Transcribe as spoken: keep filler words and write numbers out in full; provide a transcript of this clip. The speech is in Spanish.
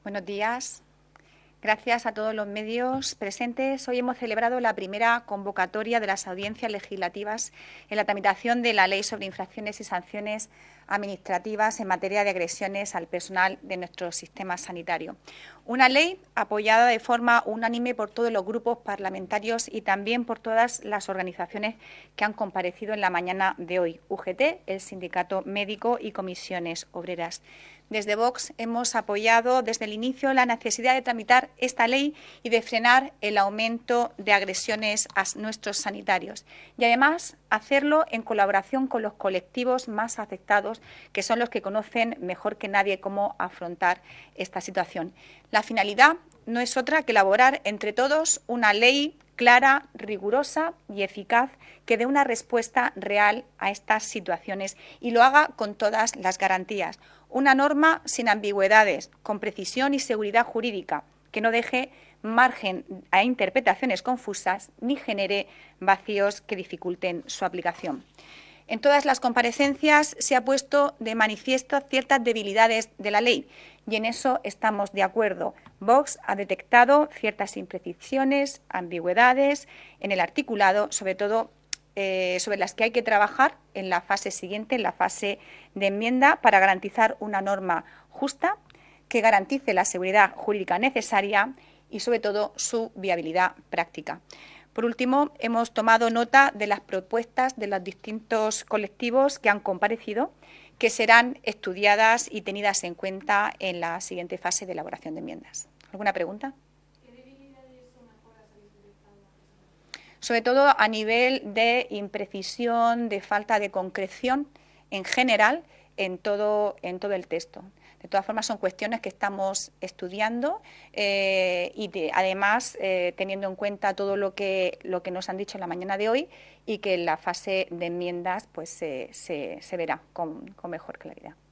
Buenos días. Gracias a todos los medios presentes. Hoy hemos celebrado la primera convocatoria de las audiencias legislativas en la tramitación de la Ley sobre infracciones y sanciones administrativas en materia de agresiones al personal de nuestro sistema sanitario. Una ley apoyada de forma unánime por todos los grupos parlamentarios y también por todas las organizaciones que han comparecido en la mañana de hoy, U G T, el Sindicato Médico y Comisiones Obreras. Desde Vox hemos apoyado desde el inicio la necesidad de tramitar esta ley y de frenar el aumento de agresiones a nuestros sanitarios y además hacerlo en colaboración con los colectivos más afectados, que son los que conocen mejor que nadie cómo afrontar esta situación. La finalidad no es otra que elaborar entre todos una ley clara, rigurosa y eficaz que dé una respuesta real a estas situaciones y lo haga con todas las garantías. Una norma sin ambigüedades, con precisión y seguridad jurídica, que no deje margen a interpretaciones confusas ni genere vacíos que dificulten su aplicación. En todas las comparecencias se ha puesto de manifiesto ciertas debilidades de la ley y en eso estamos de acuerdo. Vox ha detectado ciertas imprecisiones, ambigüedades en el articulado, sobre todo eh, sobre las que hay que trabajar en la fase siguiente, en la fase de enmienda, para garantizar una norma justa que garantice la seguridad jurídica necesaria y, sobre todo, su viabilidad práctica. Por último, hemos tomado nota de las propuestas de los distintos colectivos que han comparecido, que serán estudiadas y tenidas en cuenta en la siguiente fase de elaboración de enmiendas. ¿Alguna pregunta? ¿Qué debilidades o mejoras habéis detectado? Sobre todo a nivel de imprecisión, de falta de concreción en general en todo, en todo el texto. De todas formas, son cuestiones que estamos estudiando eh, y de, además eh, teniendo en cuenta todo lo que, lo que nos han dicho en la mañana de hoy y que en la fase de enmiendas pues, se, se, se verá con, con mejor claridad.